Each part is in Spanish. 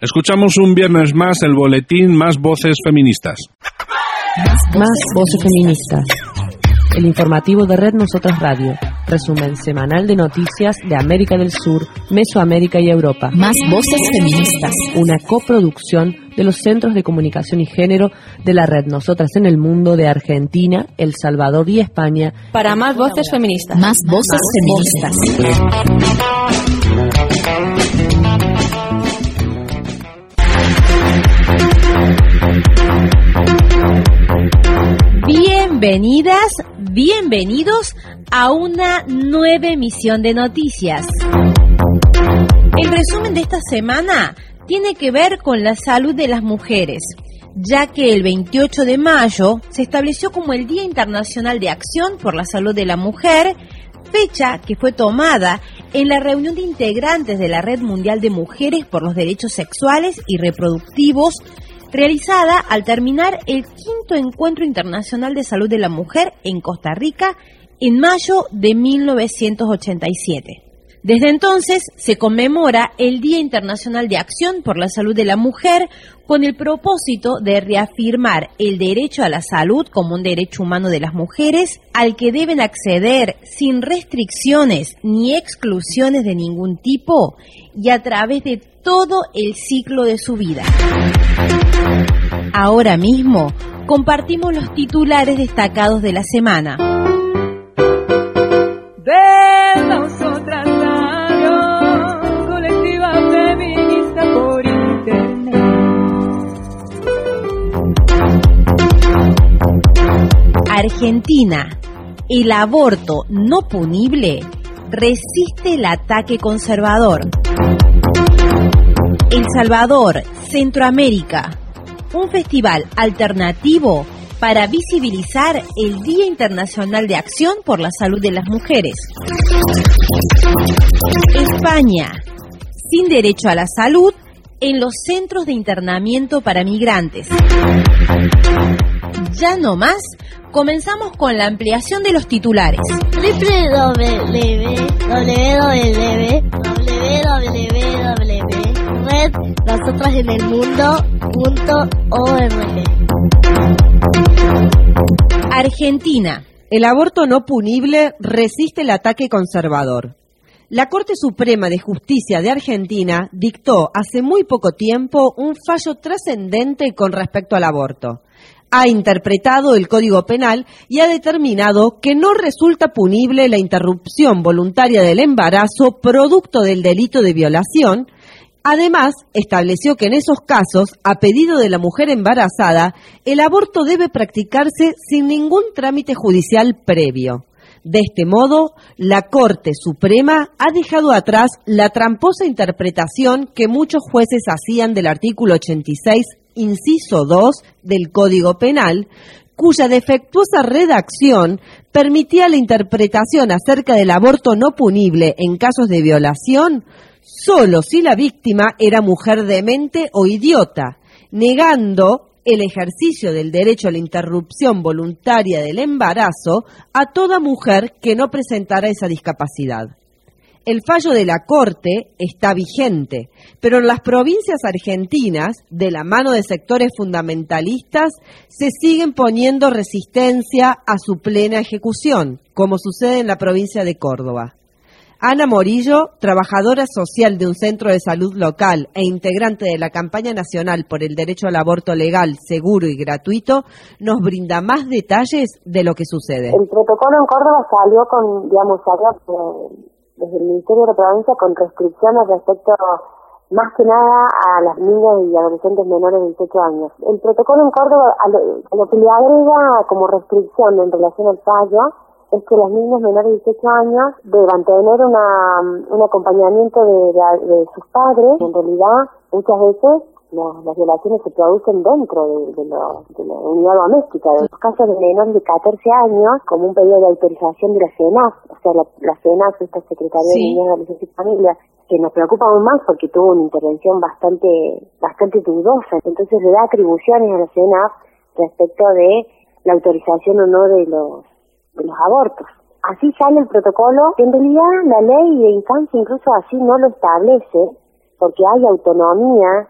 Escuchamos un viernes más el boletín Más Voces Feministas. Más Voces Feministas. El informativo de Red Nosotras Radio. Resumen semanal de noticias de América del Sur, Mesoamérica y Europa. Más Voces Feministas. Una coproducción de los Centros de Comunicación y Género de la Red Nosotras en el Mundo de Argentina, El Salvador y España. Para Más Voces Feministas. Más Voces Feministas. Bienvenidas, bienvenidos a una nueva emisión de noticias. El resumen de esta semana tiene que ver con la salud de las mujeres, ya que el 28 de mayo se estableció como el Día Internacional de Acción por la Salud de la Mujer, fecha que fue tomada en la reunión de integrantes de la Red Mundial de Mujeres por los Derechos Sexuales y Reproductivos, realizada al terminar el 5º Encuentro Internacional de Salud de la Mujer en Costa Rica en mayo de 1987. Desde entonces se conmemora el Día Internacional de Acción por la Salud de la Mujer con el propósito de reafirmar el derecho a la salud como un derecho humano de las mujeres al que deben acceder sin restricciones ni exclusiones de ningún tipo y a través de todo el ciclo de su vida. Ahora mismo compartimos los titulares destacados de la semana. De Nosotras Radio, colectiva feminista por internet. Argentina, el aborto no punible resiste el ataque conservador. El Salvador, Centroamérica, un festival alternativo para visibilizar el Día Internacional de Acción por la Salud de las Mujeres. España, sin derecho a la salud en los centros de internamiento para migrantes. Ya no más, comenzamos con la ampliación de los titulares. www.rednosotrasenelmundo.org. Argentina. El aborto no punible resiste el ataque conservador. La Corte Suprema de Justicia de Argentina dictó hace muy poco tiempo un fallo trascendente con respecto al aborto. Ha interpretado el Código Penal y ha determinado que no resulta punible la interrupción voluntaria del embarazo producto del delito de violación. Además, estableció que en esos casos, a pedido de la mujer embarazada, el aborto debe practicarse sin ningún trámite judicial previo. De este modo, la Corte Suprema ha dejado atrás la tramposa interpretación que muchos jueces hacían del artículo 86, inciso 2 del Código Penal, cuya defectuosa redacción permitía la interpretación acerca del aborto no punible en casos de violación solo si la víctima era mujer demente o idiota, negando el ejercicio del derecho a la interrupción voluntaria del embarazo a toda mujer que no presentara esa discapacidad. El fallo de la Corte está vigente, pero en las provincias argentinas, de la mano de sectores fundamentalistas, se siguen poniendo resistencia a su plena ejecución, como sucede en la provincia de Córdoba. Ana Morillo, trabajadora social de un centro de salud local e integrante de la campaña nacional por el derecho al aborto legal, seguro y gratuito, nos brinda más detalles de lo que sucede. El protocolo en Córdoba salió desde el Ministerio de la Provincia con restricciones respecto más que nada a las niñas y adolescentes menores de 18 años. El protocolo en Córdoba lo que le agrega como restricción en relación al fallo es que las niñas menores de 18 años deban tener un acompañamiento de sus padres. En realidad, muchas veces las violaciones se producen dentro de la unidad doméstica. En los casos de menores de 14 años, como un pedido de autorización de la CENAF, o sea, la CENAF, esta Secretaría de Niñez, Adolescencia y Familia, que nos preocupa aún más porque tuvo una intervención bastante dudosa. Entonces le da atribuciones a la CENAF respecto de la autorización o no de los abortos. Así sale el protocolo. En realidad la ley de infancia incluso así no lo establece, porque hay autonomía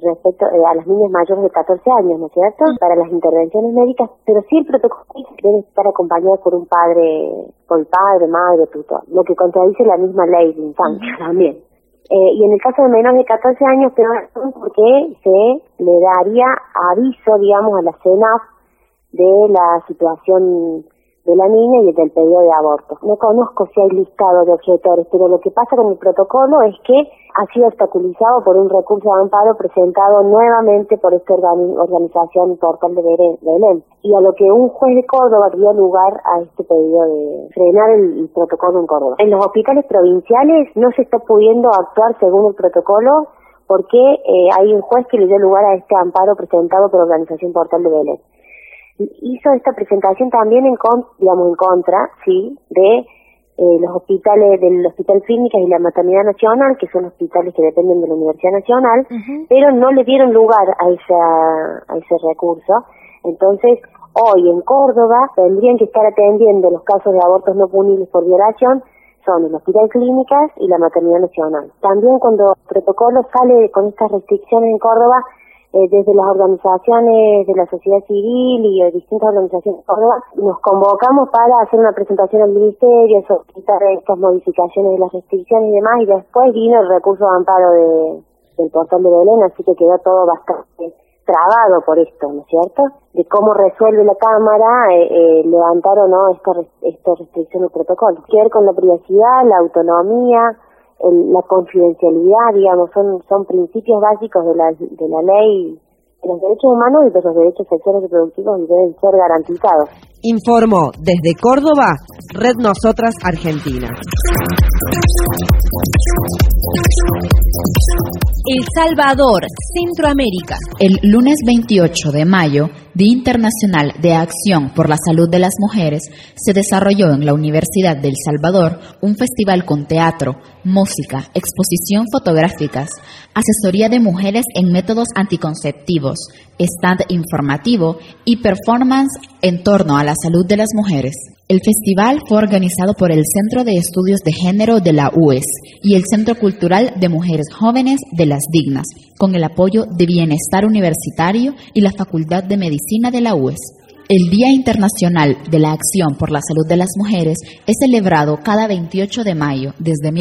respecto a las niñas mayores de 14 años, ¿no es cierto?, para las intervenciones médicas, pero sí el protocolo debe estar acompañado por un padre, madre, tutor, lo que contradice la misma ley de infancia también. Y en el caso de menores de 14 años, peor porque se le daría aviso, digamos, a la CENAF de la situación de la niña y del pedido de aborto. No conozco si hay listado de objetores, pero lo que pasa con el protocolo es que ha sido obstaculizado por un recurso de amparo presentado nuevamente por esta organización Portal de Belén, y a lo que un juez de Córdoba dio lugar a este pedido de frenar el protocolo en Córdoba. En los hospitales provinciales no se está pudiendo actuar según el protocolo porque hay un juez que le dio lugar a este amparo presentado por la organización Portal de Belén. Hizo esta presentación también en contra, sí, de los hospitales, del Hospital Clínicas y la Maternidad Nacional, que son hospitales que dependen de la Universidad Nacional, pero no le dieron lugar a ese recurso. Entonces, hoy en Córdoba tendrían que estar atendiendo los casos de abortos no punibles por violación son el Hospital Clínicas y la Maternidad Nacional. También cuando el protocolo sale con estas restricciones en Córdoba, desde las organizaciones de la sociedad civil y distintas organizaciones de Córdoba, nos convocamos para hacer una presentación al Ministerio, solicitar estas modificaciones de las restricciones y demás, y después vino el recurso de amparo del Portal de Belén, así que quedó todo bastante trabado por esto, ¿no es cierto?, de cómo resuelve la Cámara levantar o no esta restricción del protocolo. Tiene que ver con la privacidad, la autonomía, la confidencialidad, digamos, son principios básicos de la ley de los derechos humanos y de los derechos sexuales y reproductivos, y deben ser garantizados. Informó desde Córdoba, Red Nosotras Argentina. El Salvador, Centroamérica. El lunes 28 de mayo, Día Internacional de Acción por la Salud de las Mujeres, se desarrolló en la Universidad de El Salvador un festival con teatro, música, exposición fotográficas, asesoría de mujeres en métodos anticonceptivos, stand informativo y performance en torno a la salud de las mujeres. El festival fue organizado por el Centro de Estudios de Género de la UES y el Centro Cultural de Mujeres Jóvenes de Las Dignas, con el apoyo de Bienestar Universitario y la Facultad de Medicina de la UES. El Día Internacional de la Acción por la Salud de las Mujeres es celebrado cada 28 de mayo desde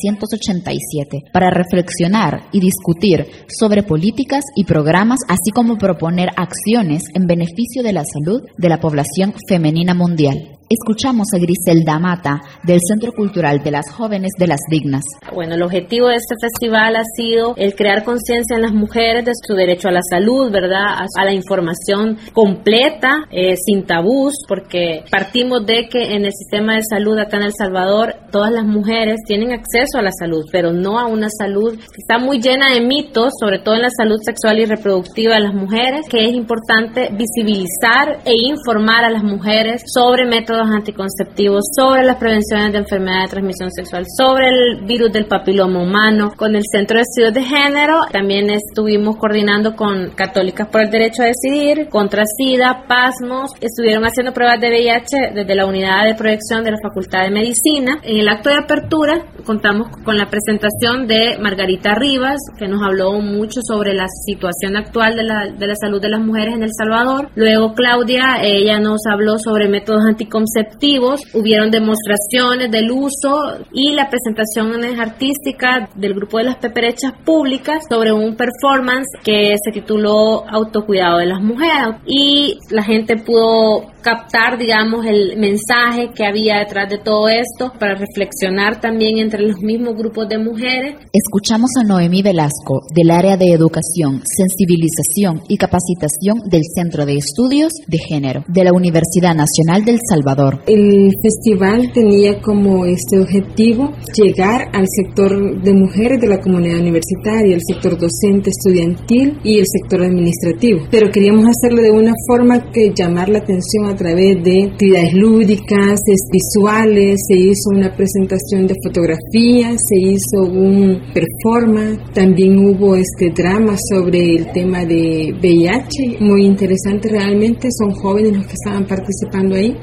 1987 para reflexionar y discutir sobre políticas y programas, así como proponer acciones en beneficio de la salud de la población femenina mundial. Escuchamos a Griselda Mata, del Centro Cultural de las Jóvenes de Las Dignas. Bueno, el objetivo de este festival ha sido el crear conciencia en las mujeres de su derecho a la salud, ¿verdad? A la información completa, sin tabús, porque partimos de que en el sistema de salud acá en El Salvador, todas las mujeres tienen acceso a la salud, pero no a una salud que está muy llena de mitos, sobre todo en la salud sexual y reproductiva de las mujeres, que es importante visibilizar e informar a las mujeres sobre métodos anticonceptivos, sobre las prevenciones de enfermedades de transmisión sexual, sobre el virus del papiloma humano. Con el Centro de Estudios de Género también estuvimos coordinando con Católicas por el Derecho a Decidir, contra SIDA, PASMOS, estuvieron haciendo pruebas de VIH desde la unidad de proyección de la Facultad de Medicina. En el acto de apertura contamos con la presentación de Margarita Rivas, que nos habló mucho sobre la situación actual de la salud de las mujeres en El Salvador. Luego Claudia, ella nos habló sobre métodos anticonceptivos, hubieron demostraciones del uso y la presentación artística del grupo de las peperechas públicas sobre un performance que se tituló Autocuidado de las Mujeres, y la gente pudo captar, digamos, el mensaje que había detrás de todo esto para reflexionar también entre los mismos grupos de mujeres. Escuchamos a Noemí Velasco, del área de Educación, Sensibilización y Capacitación del Centro de Estudios de Género de la Universidad Nacional del Salvador. El festival tenía como objetivo llegar al sector de mujeres de la comunidad universitaria, el sector docente, estudiantil y el sector administrativo, pero queríamos hacerlo de una forma que llamar la atención a través de actividades lúdicas, visuales. Se hizo una presentación de fotografías, se hizo un performance, también hubo drama sobre el tema de VIH, muy interesante realmente, son jóvenes los que estaban participando ahí, y también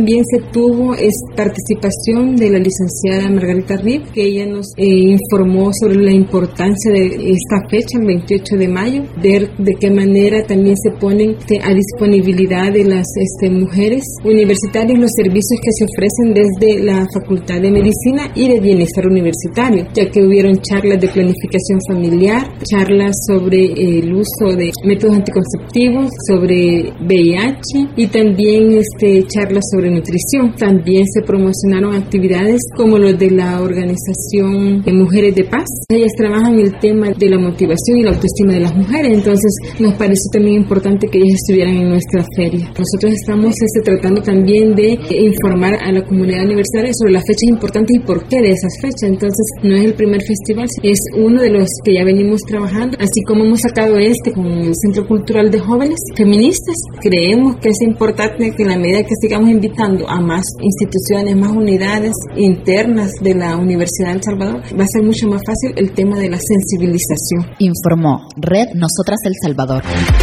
también se tuvo participación de la licenciada Margarita Rip, que ella nos informó sobre la importancia de esta fecha, el 28 de mayo, ver de qué manera también se ponen a disponibilidad de las mujeres universitarias los servicios que se ofrecen desde la Facultad de Medicina y de Bienestar Universitario, ya que hubieron charlas de planificación familiar, charlas sobre el uso de métodos anticonceptivos, sobre VIH y también charlas sobre nutrición. También se promocionaron actividades como los de la organización de Mujeres de Paz. Ellas trabajan el tema de la motivación y la autoestima de las mujeres, entonces nos pareció también importante que ellas estuvieran en nuestra feria. Nosotros estamos tratando también de informar a la comunidad universitaria sobre las fechas importantes y por qué de esas fechas. Entonces no es el primer festival, es uno de los que ya venimos trabajando, así como hemos sacado con el Centro Cultural de Jóvenes Feministas. Creemos que es importante que en la medida que sigamos invitando a más instituciones, más unidades internas de la Universidad de El Salvador, va a ser mucho más fácil el tema de la sensibilización. Informó Red Nosotras El Salvador.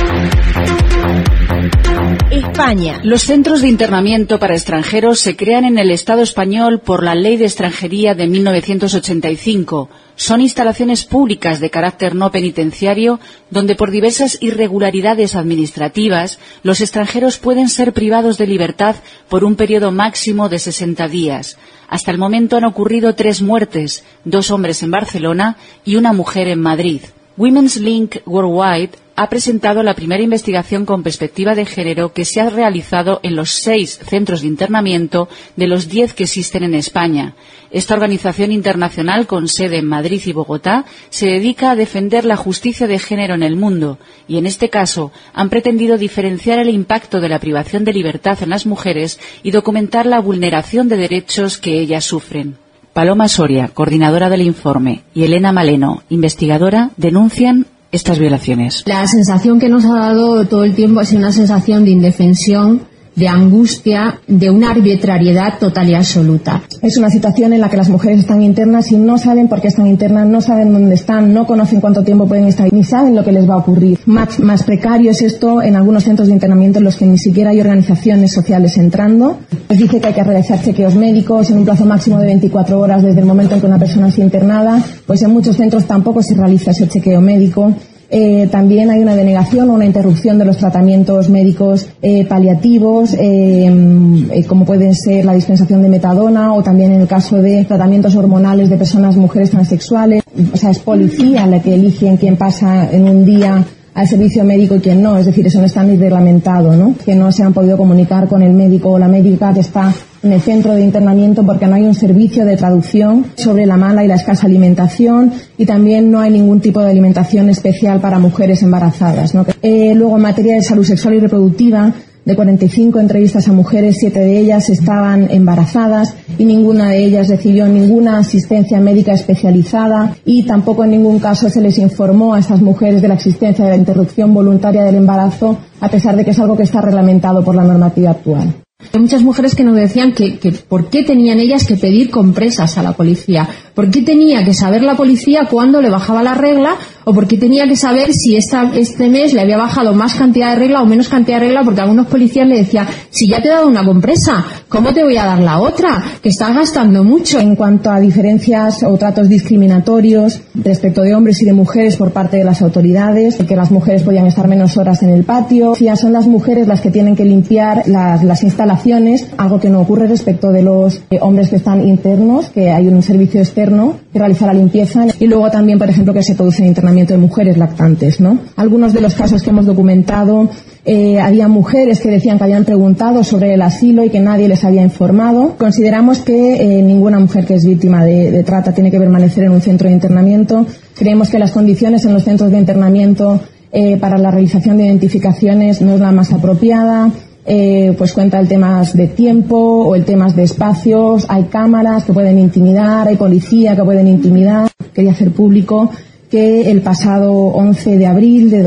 España. Los centros de internamiento para extranjeros se crean en el Estado español por la Ley de Extranjería de 1985. Son instalaciones públicas de carácter no penitenciario donde por diversas irregularidades administrativas los extranjeros pueden ser privados de libertad por un periodo máximo de 60 días. Hasta el momento han ocurrido 3 muertes, 2 hombres en Barcelona y una mujer en Madrid. Women's Link Worldwide ha presentado la primera investigación con perspectiva de género que se ha realizado en los 6 centros de internamiento de los 10 que existen en España. Esta organización internacional, con sede en Madrid y Bogotá, se dedica a defender la justicia de género en el mundo y, en este caso, han pretendido diferenciar el impacto de la privación de libertad en las mujeres y documentar la vulneración de derechos que ellas sufren. Paloma Soria, coordinadora del informe, y Elena Maleno, investigadora, denuncian estas violaciones. La sensación que nos ha dado todo el tiempo es una sensación de indefensión, de angustia, de una arbitrariedad total y absoluta. Es una situación en la que las mujeres están internas y no saben por qué están internas, no saben dónde están, no conocen cuánto tiempo pueden estar, ni saben lo que les va a ocurrir. Más precario es esto en algunos centros de internamiento en los que ni siquiera hay organizaciones sociales entrando. Les dice que hay que realizar chequeos médicos en un plazo máximo de 24 horas desde el momento en que una persona es internada. Pues en muchos centros tampoco se realiza ese chequeo médico. También hay una denegación o una interrupción de los tratamientos médicos paliativos, como pueden ser la dispensación de metadona o también en el caso de tratamientos hormonales de mujeres transexuales. O sea, es policía la que elige quién pasa en un día al servicio médico y quién no, es decir, eso no está ni reglamentado, ¿no? Que no se han podido comunicar con el médico o la médica que está en el centro de internamiento porque no hay un servicio de traducción sobre la mala y la escasa alimentación y también no hay ningún tipo de alimentación especial para mujeres embarazadas, ¿no? Luego, en materia de salud sexual y reproductiva, de 45 entrevistas a mujeres, 7 de ellas estaban embarazadas y ninguna de ellas recibió ninguna asistencia médica especializada y tampoco en ningún caso se les informó a estas mujeres de la existencia de la interrupción voluntaria del embarazo, a pesar de que es algo que está reglamentado por la normativa actual. Hay muchas mujeres que nos decían que por qué tenían ellas que pedir compresas a la policía, por qué tenía que saber la policía cuándo le bajaba la regla o por qué tenía que saber si este mes le había bajado más cantidad de regla o menos cantidad de regla, porque algunos policías le decían, si ya te he dado una compresa, ¿cómo te voy a dar la otra? Que estás gastando mucho. En cuanto a diferencias o tratos discriminatorios respecto de hombres y de mujeres por parte de las autoridades, que las mujeres podían estar menos horas en el patio, ya son las mujeres las que tienen que limpiar las instalaciones, algo que no ocurre respecto de los hombres que están internos, que hay un servicio externo que realiza la limpieza, y luego también, por ejemplo, que se produce internamiento de mujeres lactantes, ¿no? Algunos de los casos que hemos documentado, había mujeres que decían que habían preguntado sobre el asilo y que nadie les había informado. Consideramos que ninguna mujer que es víctima de trata tiene que permanecer en un centro de internamiento. Creemos que las condiciones en los centros de internamiento para la realización de identificaciones no es la más apropiada. Pues cuenta el temas de tiempo o el temas de espacios, hay cámaras que pueden intimidar, hay policía que pueden intimidar. Quería hacer público que el pasado 11 de abril de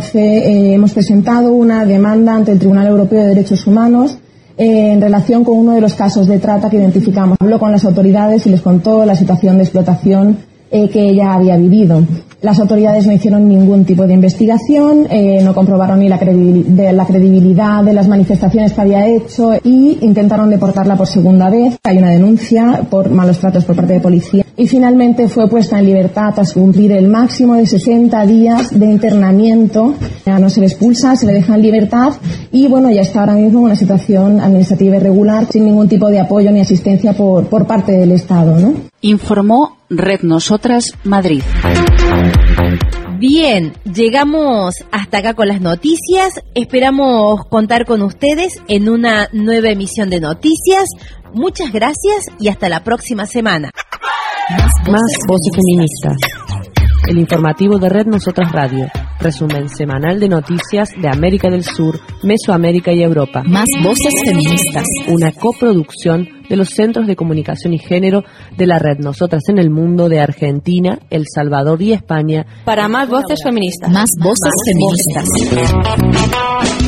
2012 hemos presentado una demanda ante el Tribunal Europeo de Derechos Humanos en relación con uno de los casos de trata que identificamos. Habló con las autoridades y les contó la situación de explotación que ella había vivido. Las autoridades no hicieron ningún tipo de investigación, no comprobaron ni la credibilidad de las manifestaciones que había hecho y intentaron deportarla por segunda vez. Hay una denuncia por malos tratos por parte de policía y finalmente fue puesta en libertad tras cumplir el máximo de 60 días de internamiento. Ya no se le expulsa, se le deja en libertad y bueno, ya está ahora mismo en una situación administrativa irregular sin ningún tipo de apoyo ni asistencia por parte del Estado, ¿no? Informó Red Nosotras Madrid. Bien, llegamos hasta acá con las noticias. Esperamos contar con ustedes en una nueva emisión de noticias. Muchas gracias y hasta la próxima semana. Más voces feministas. El informativo de Red Nosotras Radio. Resumen semanal de noticias de América del Sur, Mesoamérica y Europa. Más voces feministas. Una coproducción de los Centros de Comunicación y Género de la Red Nosotras en el Mundo de Argentina, El Salvador y España. Para más voces feministas. Más voces feministas.